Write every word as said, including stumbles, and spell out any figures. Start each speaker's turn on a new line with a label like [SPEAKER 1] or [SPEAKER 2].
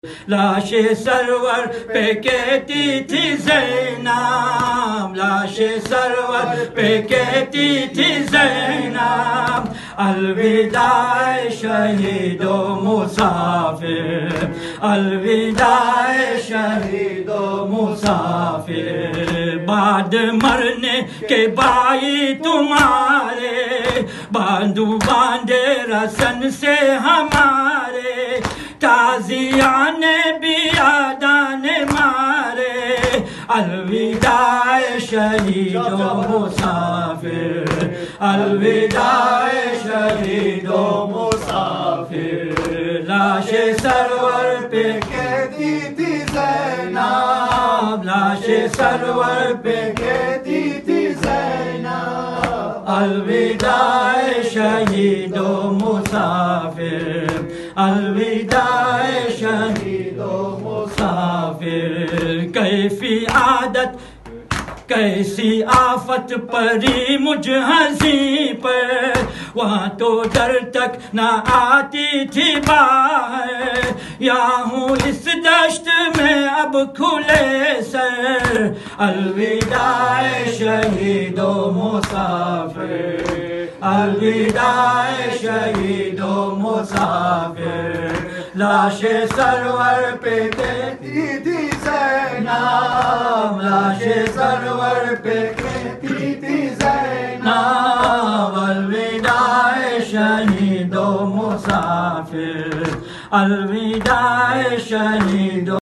[SPEAKER 1] لاش سرور پہ کہتی تھی زینب، لاش سرور پہ کہتی تھی زینب، الوداع شہید و مسافر، الوداع شہید و مسافر، بعد مرنے کے بھائی تمہارے، باندھو باندھے رسن سے ہمارے، تازیان بھی یادان مارے، الوداع شہید و مسافر، الوداع شہید و مسافر، لاش سرور پہ کہتی تھی زینب، لاش سرور پہ کہتی تھی زینب، الوداع شہید و مسافر، الوداع شہید و مسافر، کیفی عادت کیسی آفت پری مجھ ہنسی پر، وہاں تو در تک نہ آتی تھی باہر، یہاں ہوں اس دشت میں اب کھلے سر، الوداع شہید و مسافر، الوداع شہید و مسافر، لاش سرور پہ کہتی تھی زینب، لاش سرور پہ کہتی تھی زینب، الوداع شہید و مسافر، الوداع شہید و